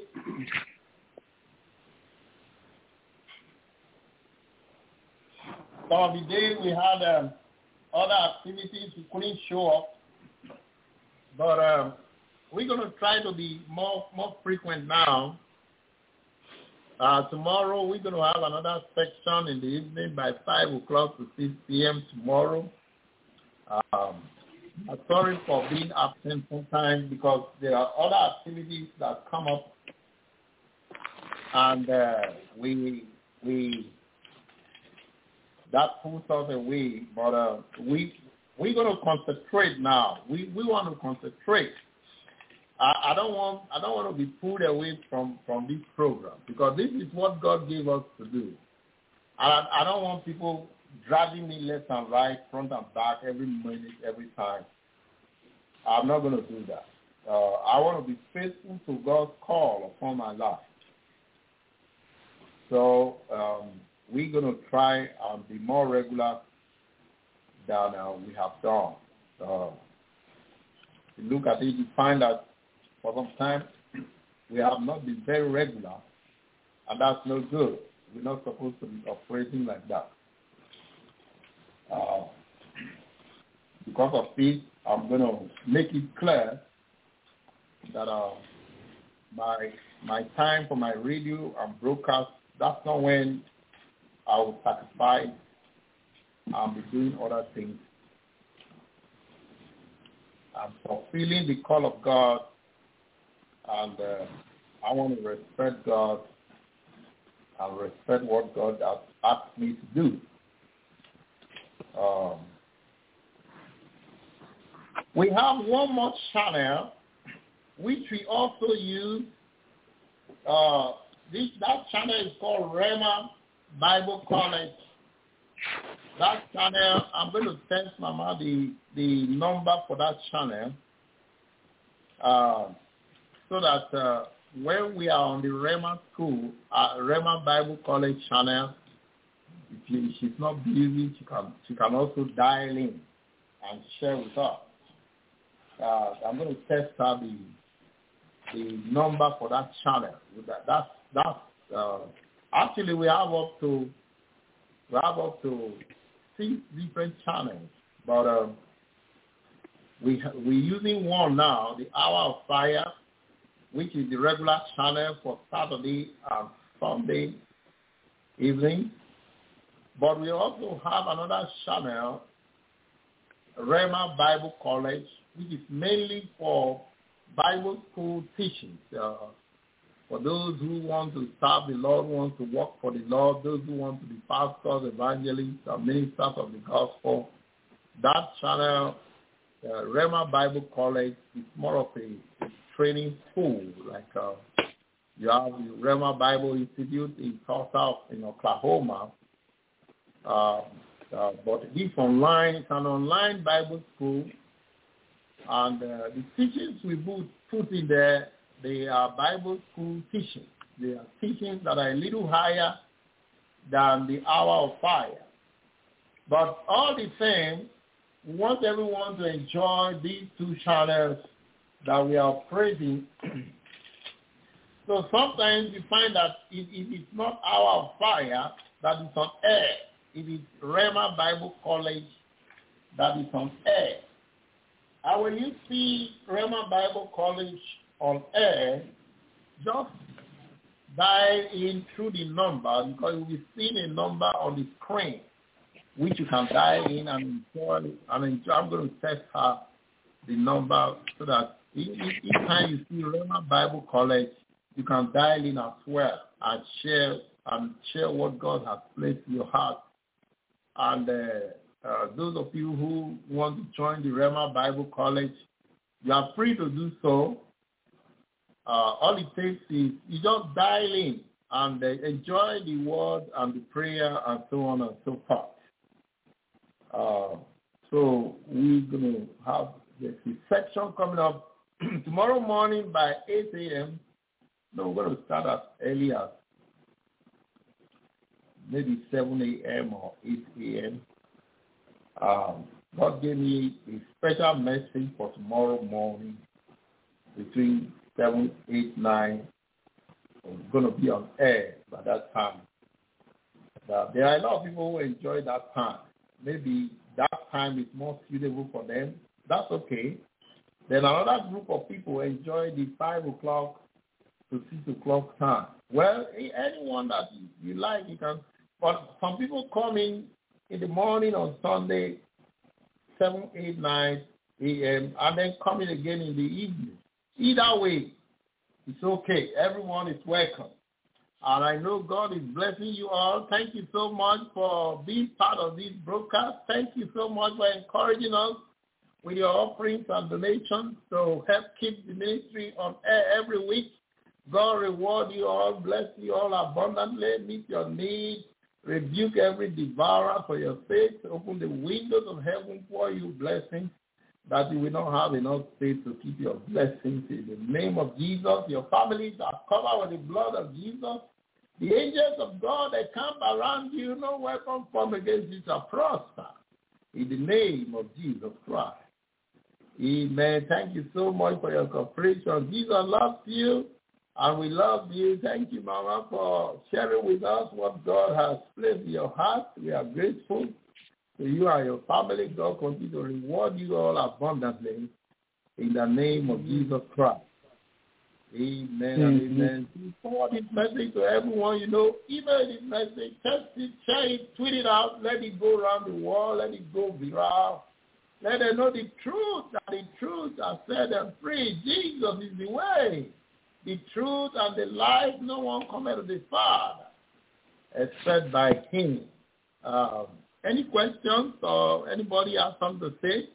S1: some of the days we had um, other activities we couldn't show up, but um, we're going to try to be more more frequent now. Uh, tomorrow we're going to have another section in the evening by five o'clock to six p.m. tomorrow. Um, I'm sorry for being absent sometimes because there are other activities that come up, and uh, we we that pulls us away. But uh, we we're going to concentrate now. We we want to concentrate. I, I don't want I don't want to be pulled away from, from this program because this is what God gave us to do. I I don't want people dragging me left and right, front and back, every minute, every time. I'm not going to do that. Uh, I want to be faithful to God's call upon my life. So um, we're going to try and be more regular that uh, we have done. Uh, if you look at it, you find that for some time we have not been very regular, and that's no good. We're not supposed to be operating like that. Uh, because of this, I'm going to make it clear that uh, my my time for my radio and broadcast, that's not when I will sacrifice and be doing other things. I'm fulfilling the call of God, and uh, I want to respect God and respect what God has asked me to do. Um, we have one more channel which we also use. Uh, this that channel is called Rhema Bible College. That channel, I'm going to send Mama the the number for that channel, uh, so that uh, when we are on the Rhema School, uh, Rhema Bible College channel, if she, she's not busy, she can she can also dial in and share with us. Uh, I'm going to test her the the number for that channel. That that's that's uh, actually we have up to we have up to six different channels, but um, we we're using one now, the Hour of Fire, which is the regular channel for Saturday and Sunday evening. But we also have another channel, Rhema Bible College, which is mainly for Bible school teachings. Uh, for those who want to serve the Lord, want to work for the Lord, those who want to be pastors, evangelists, and ministers of the gospel, that channel, uh, Rhema Bible College, is more of a, a training school. Like uh, you have the Rhema Bible Institute in Tulsa, in Oklahoma. Uh, uh, but this online, it's an online Bible school, and uh, the teachings we put, put in there, they are Bible school teachings. They are teachings that are a little higher than the Hour of Fire. But all the same, we want everyone to enjoy these two channels that we are operating. So sometimes you find that if, if it's not Hour of Fire that is on air, it is Rhema Bible College that is on air. And when you see Rhema Bible College on air, just dial in through the number, because you'll be seeing a number on the screen, which you can dial in and enjoy. And enjoy. I'm going to test her the number so that each time you see Rhema Bible College, you can dial in as well and share and share what God has placed in your heart. And uh, uh, those of you who want to join the Rhema Bible College, you are free to do so. Uh, all it takes is you just dial in and uh, enjoy the word and the prayer and so on and so forth. Uh, so we're going to have the section coming up tomorrow morning by eight a.m. No, we're going to start as early as maybe seven a.m. or eight a.m. Um, God gave me a special message for tomorrow morning between seven, eight, nine. We're going to be on air by that time. Uh, there are a lot of people who enjoy that time. Maybe that time is more suitable for them. That's okay. Then another group of people enjoy the five o'clock to six o'clock time. Well, anyone that you like, you can. But some people come in in the morning on Sunday, seven, eight, nine a.m., and then come in again in the evening. Either way, it's okay. Everyone is welcome. And I know God is blessing you all. Thank you so much for being part of this broadcast. Thank you so much for encouraging us with your offerings and donations to help keep the ministry on air every week. God reward you all, bless you all abundantly, meet your needs, rebuke every devourer for your sake, open the windows of heaven for you blessings, that you will not have enough space to keep your blessings. In the name of Jesus, your families are covered with the blood of Jesus. The angels of God that camp around you, no weapon formed against you shall prosper. in the name of Jesus Christ. Amen. Thank you so much for your cooperation. Jesus loves you, and we love you. Thank you, Mama, for sharing with us what God has placed in your heart. We are grateful to you and your family. God continue to reward you all abundantly in the name of Jesus Christ. Amen and mm-hmm. amen. Forward this message to everyone you know. Email this message, text it, share it, tweet it out. Let it go around the world. Let it go viral. Let them know the truth, that the truth has set them free. Jesus is the way, the truth, and the life. No one cometh to the Father except by him. Um, any questions or anybody has something to say?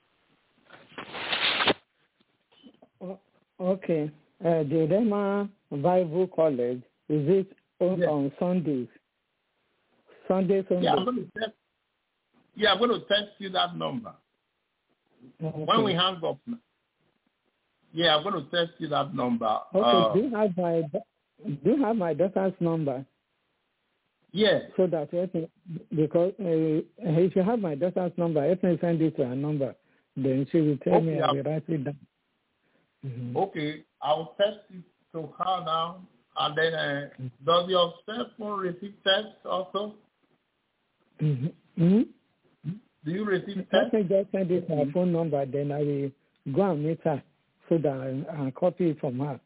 S2: Okay. Uh, the Rhema Bible College, is it on, yes. on Sundays? Sunday, Sunday?
S1: Yeah, I'm going to text, yeah, I'm going to text you that number. Okay. When we hang up, yeah, I'm going to text you that number.
S2: Okay,
S1: uh,
S2: do you have my do you have my daughter's number?
S1: Yes.
S2: So that because uh, if you have my daughter's number, let me send it to her number. Then she will tell
S1: okay,
S2: me. I will write it down. Mm-hmm.
S1: Okay, I'll text it to her now, and then uh, mm-hmm. does your cell phone receive text also?
S2: Mm-hmm. Mm-hmm.
S1: Do you receive text?
S2: Let me just send it to her phone number, then I will go and meet her so that I, I'll copy it from her.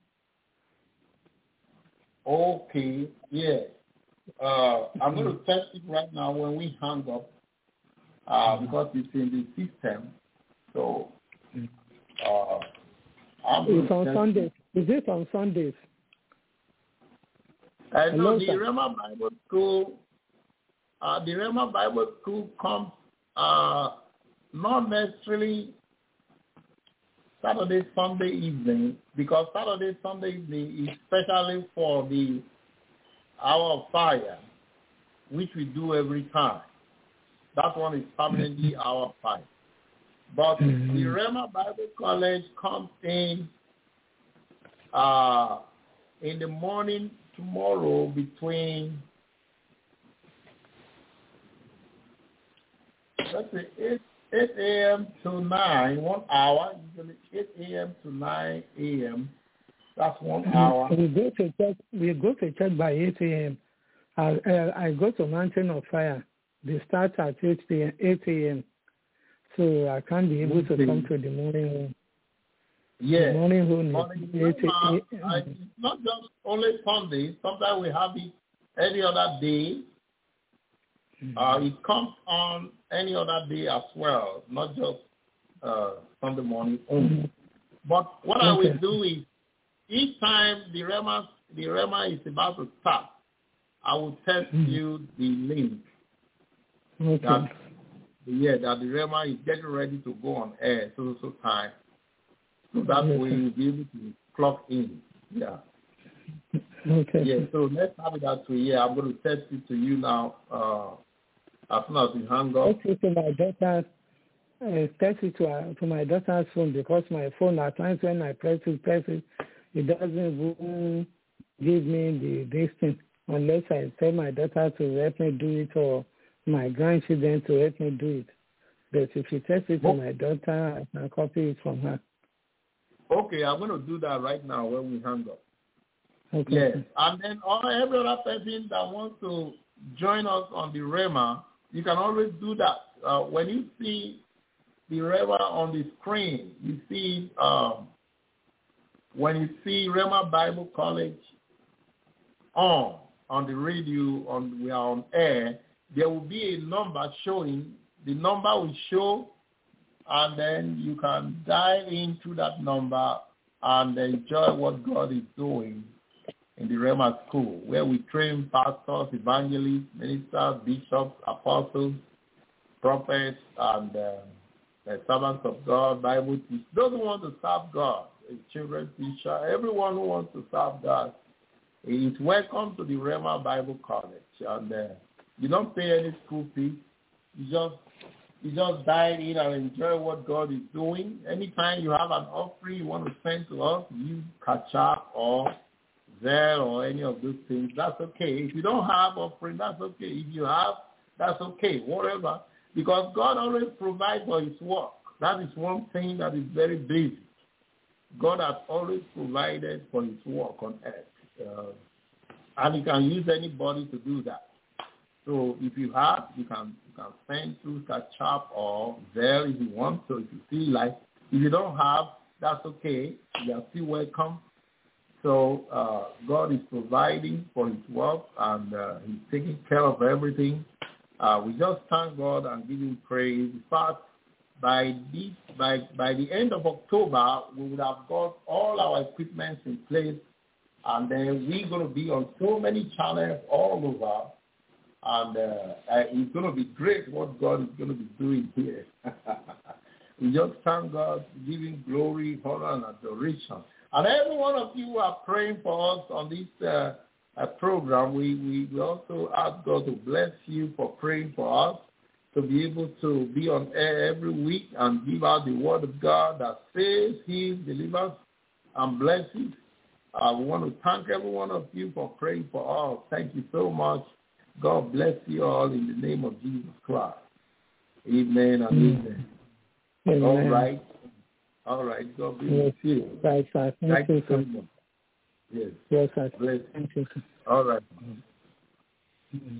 S1: Okay, yeah. Uh, I'm going to test it right now when we hang up uh, because it's in the system. So, uh, I'm
S2: it's on Sundays. Is it on Sundays?
S1: I know the Rhema Bible School. Uh, the Rhema Bible School comes uh, not necessarily Saturday, Sunday evening, because Saturday, Sunday evening is specially for the Hour of Fire, which we do every time. That one is permanently Hour of Fire. But mm-hmm. the Rhema Bible College comes in uh, in the morning tomorrow between, let's say, eight a.m. to nine, one hour, usually eight a.m. to nine a.m. That's one hour.
S2: We go to church, we go to church by eight a.m. I, uh, I go to Mountain of Fire. They start at eight a.m. So I can't be able to come to the morning room.
S1: Yeah.
S2: The morning room
S1: morning is room, uh, it's not just only Sunday. Sometimes we have it any other day. Mm-hmm. Uh, it comes on any other day as well, not just uh, Sunday morning only. Mm-hmm. But what okay. I will do is, each time the Rhema, the Rhema is about to start, I will text mm-hmm. you the link.
S2: Okay.
S1: That, yeah, that the Rhema is getting ready to go on air so so time. So that okay. way you'll be able to clock in. Yeah.
S2: Okay.
S1: Yeah, so let's have it that way. Yeah, I'm going to text it to you now uh, as soon as we hang up.
S2: Text it to my daughter. Uh, text it to, uh, to my daughter's phone, because my phone, at times when I press it, press it, it doesn't even give me the distance unless I tell my daughter to help me do it, or my grandchildren to help me do it. But if you text it to my daughter, I can copy it from her.
S1: Okay, I'm going to do that right now when we hang up.
S2: Okay.
S1: Yes, and then all every other person that wants to join us on the Rhema, you can always do that. Uh, when you see the Rhema on the screen, you see um, when you see Rhema Bible College on on the radio, on we are on air, there will be a number showing. The number will show, and then you can dial into that number and enjoy what God is doing in the Rhema School, where we train pastors, evangelists, ministers, bishops, apostles, prophets, and uh, the servants of God, Bible teachers. Those who want to serve God, a children's teacher, everyone who wants to serve God is welcome to the Rhema Bible College. And uh, you don't pay any school fees. You just you just dive in and enjoy what God is doing. Anytime you have an offering you want to send to us, use Cash App or Zelle or any of those things. That's okay. If you don't have offering, that's okay. If you have, that's okay. Whatever. Because God always provides for his work. That is one thing that is very basic. God has always provided for his work on earth. Uh, and he can use anybody to do that. So if you have, you can you can send through Cash or Zelle if you want. So if you feel like, if you don't have, that's okay. You are still welcome. So uh, God is providing for his work, and uh, he's taking care of everything. Uh, we just thank God and give him praise. In fact, by the, by, by the end of October, we would have got all our equipment in place, and then we're going to be on so many channels all over, and uh, it's going to be great what God is going to be doing here. We just thank God, giving glory, honor, and adoration. And every one of you are praying for us on this uh, uh, program. We, we, we also ask God to bless you for praying for us, to be able to be on air every week and give out the word of God that saves, heals, delivers, and blesses. Uh, we want to thank every one of you for praying for us. Thank you so much. God bless you all in the name of Jesus Christ. Amen and amen. amen. All right. All right. God bless yes. you.
S2: Right, sir. Thank, Thank you so much.
S1: Yes.
S2: Yes, sir.
S1: Bless.
S2: Thank you, sir.
S1: All right. Mm-hmm.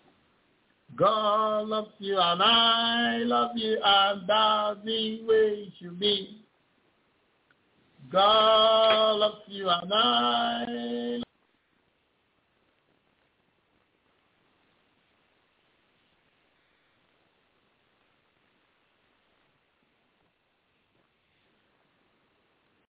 S1: God loves you and I love you, and that's the way it should be. God loves you and I